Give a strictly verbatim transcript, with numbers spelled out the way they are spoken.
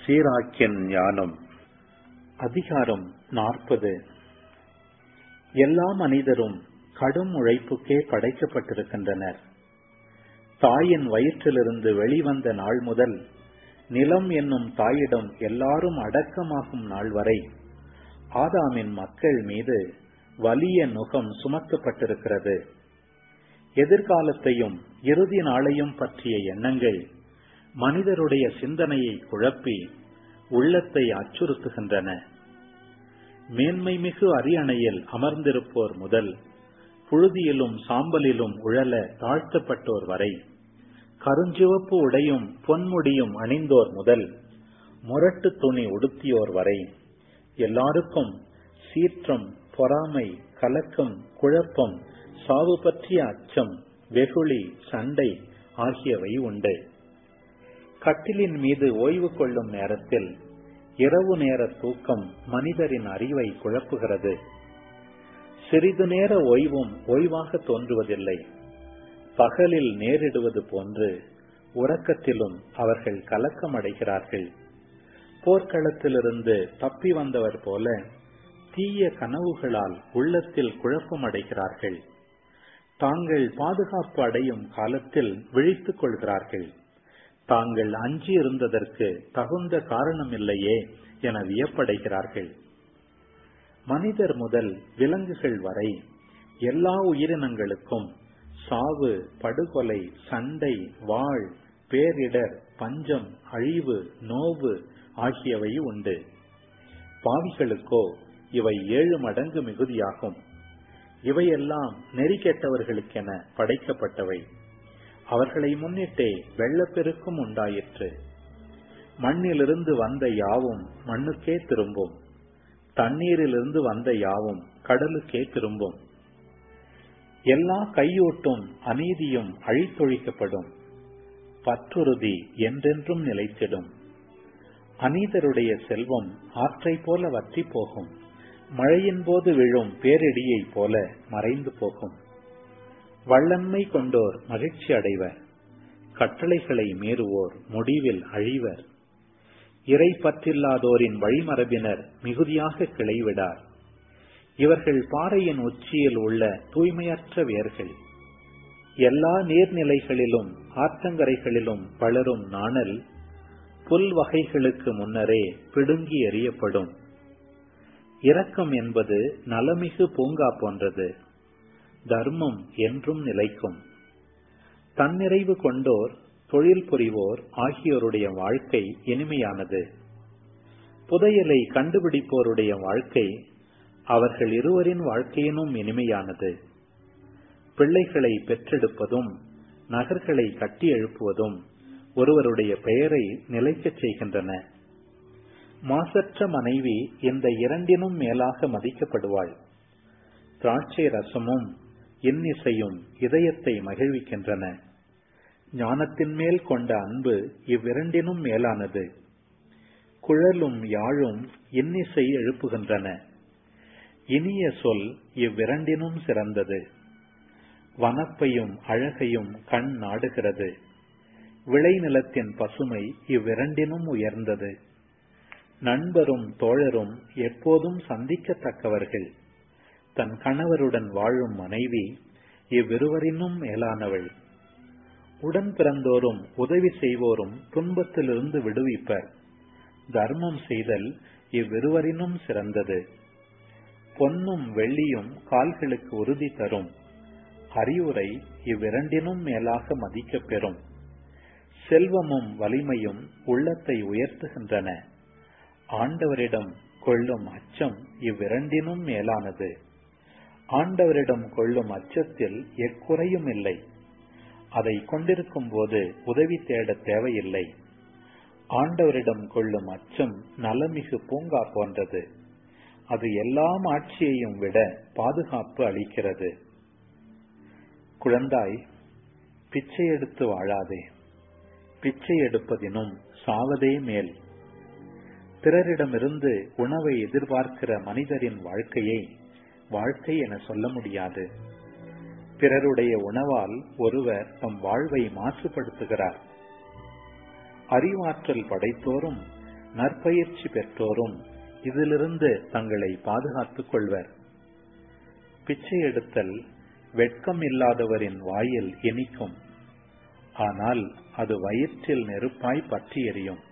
சீராக்கியன் ஞானம். அதிகாரம் நாற்பது. எல்லா மனிதரும் கடும் உழைப்புக்கே படைக்கப்பட்டிருக்கின்றனர். தாயின் வயிற்றிலிருந்து வெளிவந்த நாள் முதல் நிலம் என்னும் தாயிடம் எல்லாரும் அடக்கமாகும் நாள் வரை ஆதாமின் மக்கள் மீது வலிய நுகம் சுமத்தப்பட்டிருக்கிறது. எதிர்காலத்தையும் இறுதி நாளையும் பற்றிய எண்ணங்கள் மனிதருடைய சிந்தனையை குழப்பி உள்ளத்தை அச்சுறுத்துகின்றன. மேன்மை மிகு அரியணையில் அமர்ந்திருப்போர் முதல் புழுதியிலும் சாம்பலிலும் உழல தாழ்த்தப்பட்டோர் வரை, கருஞ்சிவப்பு உடையும் பொன்முடியும் அணிந்தோர் முதல் முரட்டு துணி உடுத்தியோர் வரை எல்லாருக்கும் சீற்றம், பொறாமை, கலக்கம், குழப்பம், சாவு பற்றிய அச்சம், வெகுளி, சண்டை ஆகியவை உண்டு. கட்டிலின் மீது ஓய்வு கொள்ளும் நேரத்தில் இரவு நேர தூக்கம் மனிதரின் அறிவை குழப்புகிறது. சிறிது நேர ஓய்வும் ஓய்வாக தோன்றுவதில்லை. பகலில் நேரிடுவது போன்று உறக்கத்திலும் அவர்கள் கலக்கமடைகிறார்கள். போர்க்களத்திலிருந்து தப்பி வந்தவர் போல தீய கனவுகளால் உள்ளத்தில் குழப்பமடைகிறார்கள். தாங்கள் பாதுகாப்பு அடையும் காலத்தில் விழித்துக் கொள்கிறார்கள். தாங்கள் அஞ்சி இருந்ததற்கு தகுந்த காரணமில்லையே என வியப்படைகிறார்கள். மனிதர் முதல் விலங்குகள் வரை எல்லா உயிரினங்களுக்கும் சாவு, படுகொலை, சண்டை, வாழ், பேரிடர், பஞ்சம், அழிவு, நோவு ஆகியவை உண்டு. பாவிகளுக்கோ இவை ஏழு மடங்கு மிகுதியாகும். இவையெல்லாம் நெறி கெட்டவர்களுக்கென படைக்கப்பட்டவை. அவர்களை முன்னிட்டே வெள்ளப்பெருக்கும் உண்டாயிற்று. மண்ணிலிருந்து வந்த யாவும் மண்ணுக்கே திரும்பும். தண்ணீரிலிருந்து வந்த யாவும் கடலுக்கே திரும்பும். எல்லா கையூட்டும் அநீதியும் அழித்தொழிக்கப்படும். பற்றுறுதி என்றென்றும் நிலைத்திடும். அநீதருடைய செல்வம் ஆற்றை போல வற்றி போகும். மழையின் போது விழும் பேரிடியை போல மறைந்து போகும். வள்ளன்மை கொண்டோர் மகிழ்ச்சி அடைவர். கட்டளைகளை மீறுவோர் முடிவில் அழிவர். இறை பற்றில்லாதோரின் வழிமரபினர் மிகுதியாக கிளைவிடார். இவர்கள் பாறையின் உச்சியில் உள்ள தூய்மையற்ற வேர்கள். எல்லா நீர்நிலைகளிலும் ஆற்றங்கரைகளிலும் வளரும் நாணல் புல் வகைகளுக்கு முன்னரே பிடுங்கி எறியப்படும். இரக்கம் என்பது நலமிகு பூங்கா போன்றது. தர்மம் என்றும் நிலைக்கும். தன்னிறைவு கொண்டோர், தொழில் புரிவோர் ஆகியோருடைய வாழ்க்கை இனிமையானது. புதையலை கண்டுபிடிப்போருடைய வாழ்க்கை அவர்கள் இருவரின் வாழ்க்கையினும் இனிமையானது. பிள்ளைகளை பெற்றெடுப்பதும் நகர்களை கட்டி எழுப்புவதும் ஒருவருடைய பெயரை நிலைக்கச் செய்கின்றன. மாசற்ற மனைவி இந்த இரண்டினும் மேலாக மதிக்கப்படுவாள். திராட்சை ரசமும் இன்னிசையும் இதயத்தை மகிழ்விக்கின்றன. ஞானத்தின் மேல் கொண்ட அன்பு இவ்விரண்டினும் மேலானது. குழலும் யாழும் இன்னிசை எழுப்புகின்றன. இனிய சொல் இவ்விரண்டினும் சிறந்தது. வனப்பையும் அழகையும் கண் நாடுகிறது. விளைநிலத்தின் பசுமை இவ்விரண்டினும் உயர்ந்தது. நண்பரும் தோழரும் எப்போதும் சந்திக்கத்தக்கவர்கள். தன் கணவருடன் வாழும் மனைவி இவ்விருவரினும் மேலானவள். உடன் பிறந்தோரும் உதவி செய்வோரும் துன்பத்திலிருந்து விடுவிப்பர். தர்மம் செய்தல் இவ்விருவரினும் சிறந்தது. பொன்னும் வெள்ளியும் கால்களுக்கு உறுதி தரும். அறிவுரை இவ்விரண்டினும் மேலாக மதிக்கப் பெறும். செல்வமும் வலிமையும் உள்ளத்தை உயர்த்துகின்றன. ஆண்டவரிடம் கொள்ளும் அச்சம் இவ்விரண்டினும் மேலானது. ஆண்டவரிடம் கொள்ளும் அச்சத்தில் எக்குறையும் இல்லை. அதை கொண்டிருக்கும் போது உதவி தேட தேவையில்லை. ஆண்டவரிடம் கொள்ளும் அச்சம் நலமிகு பூங்கா போன்றது. அது எல்லாம் ஆட்சியையும் விட பாதுகாப்பு அளிக்கிறது. குழந்தாய், பிச்சை எடுத்து வாழாதே. பிச்சை எடுப்பதினும் சாவதே மேல். பிறரிடமிருந்து உணவை எதிர்பார்க்கிற மனிதரின் வாழ்க்கையை வாழ்க்கை என சொல்ல முடியாது. பிறருடைய உணவால் ஒருவர் தம் வாழ்வை மாசுபடுத்துகிறார். அறிவாற்றல் படைத்தோரும் நற்பயிற்சி பெற்றோரும் இதிலிருந்து தங்களை பாதுகாத்துக் கொள்வர். பிச்சை எடுத்தல் வெட்கம் இல்லாதவரின் வாயில் இனிக்கும், ஆனால் அது வயிற்றில் நெருப்பாய் பற்றி எரியும்.